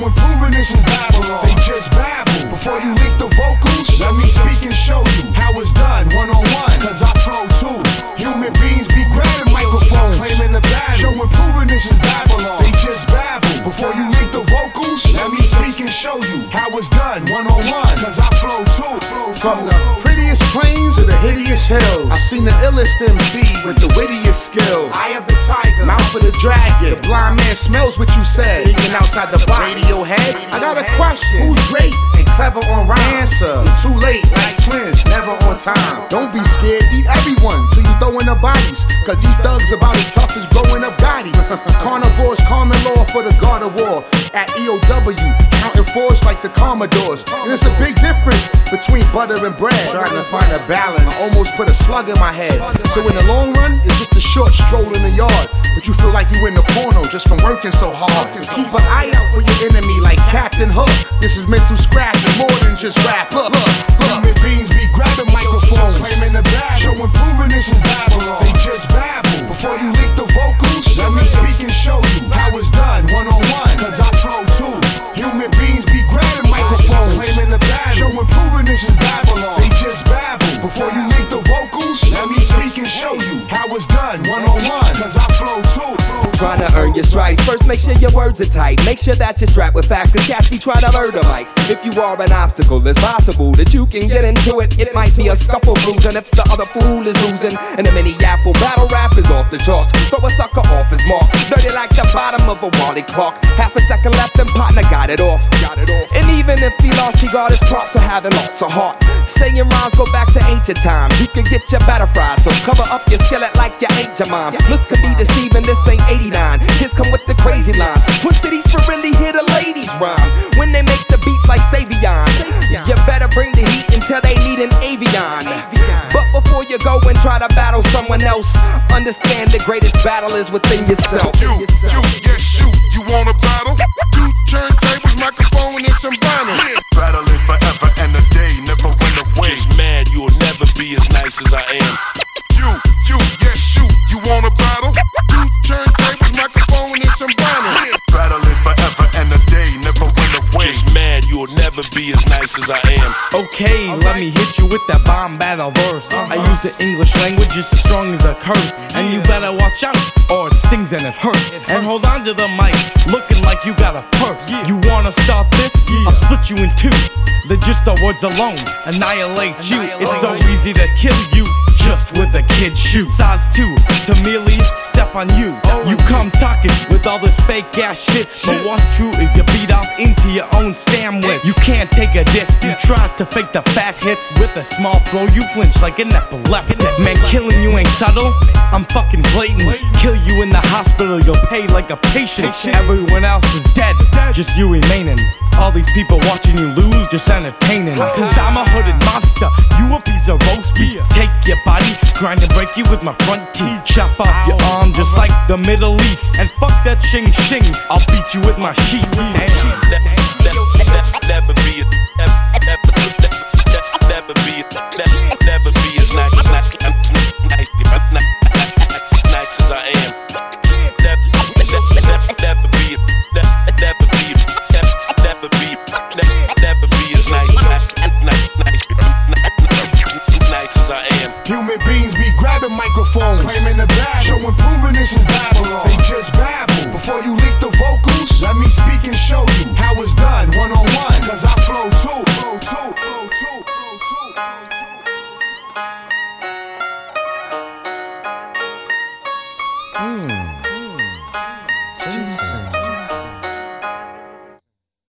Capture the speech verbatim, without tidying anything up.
improving, this is Babylon. They just babble. Before you leak the vocals, let me speak and show you how it's done, one on one, cause I flow too. Human beings be grabbing microphones, claiming the battle. Show improving, this is Babylon. They just babble. Before you leak the vocals, let me speak and show you how it's done, one on one, cause I flow too. From the prettiest plains to the hideous hills, I've seen the illest M C with the wittiest skills. Eye of the tiger, mouth of the dragon. The blind man smells what you said. Thinking outside the box. Radiohead. I got a question. Who's great and clever on rhyme? Answer. You're too late, like twins, never on time. Don't be scared, eat everyone till you throw in the bodies. Cause these thugs about as tough as growing up Gotti. Carnivores, common law for the God of War. At E O W, counting fours like the Commodores. And it's a big difference between butter and bread. Trying to find a balance. I almost put a slug in my head. So in the long run, it's just a short stroll in the yard. But you feel like you in the porno just from working so hard. Keep an eye out for your enemy like Captain Hook. This is mental scrap and more than just rap. Look, look, look. Human beings be grabbing microphones, claiming the battle. Show improving, this is Babylon. They just babble. Before you leak the vocals, let me speak and show you how it's done, one on one, cause I flow too. Human beings be grabbing microphones, claiming the battle. Show improving, this is Babylon. They just babble. Before you leak the vocals, let me speak and show you how it's done, one on one, cause I flow too. Trying to earn your stripes. First, make sure your words are tight. Make sure that you're strapped with facts. Cause cats be trying to murder mics. If you are an obstacle, it's possible that you can get into it. It might be a scuffle bruise. And if the other fool is losing, and the mini apple battle rap is off the charts, throw a sucker off his mark. Dirty like the bottom of a Wally Clark. Half a second left and partner got it off. Got it off. And even if he lost, he got his props for having lots of heart. Saying rhymes go back to ancient times. You can get your batter fried. So cover up your skillet like you ain't your mom. Looks could be deceiving. This ain't eighty-nine. Kids come with the crazy lines. Twin Cities for really hear the ladies rhyme. When they make the beats like Savion, you better bring the heat until they need an Avion. But before you go and try to battle someone else, understand the greatest battle is within yourself. You, you, yes you, you wanna battle? Two turntables, microphone and some vinyl. Battling forever and a day, never win away. Just mad you'll never be as nice as I am. You, you, yes you, you wanna battle? Two turntables, microphone and some vinyl. Battling forever and a day, never win away. Just mad you'll never be as nice as I am. Okay, let me hit you with that bomb battle verse. I use the English language just as strong as a curse. And you better watch out, or it stings and it hurts. And hold on to the mic, looking like you got a purse. You wanna start this? I'll split you in two. The just the words alone annihilate you. It's so easy to kill you just with a kid's shoe. Size two to merely step on you. You come talking with all this fake ass shit, but what's true is you beat off into your own sandwich. You can't take a diss. You try to fake the fat hits with a small flow. You flinch like an epileptic. Man, killing you ain't subtle. I'm fucking blatant. Kill you in the hospital. You'll pay like a patient. Everyone else is dead, just you remaining. All these people watching you lose, just entertaining. Cause I'm a hooded monster, you a piece of roast beef. Take your body, grind and break you with my front teeth. Chop off your arm just like the Middle East. And fuck that shing shing, I'll beat you with my sheath. Never be, never, never, never be, never be as nice, nice, nice, nice as I am. Never, never, never be, never be, never be, never be as nice, nice, nice, nice as I am. Human beings be grabbing microphones, claiming the battle. Show improving, this is Babylon. They just babble. Before you leak the vocals, let me speak and show you how it's done, one on one, cause I flow too, flow too, flow too, flow too, flow too. Mmm. Mmm. Ginseng.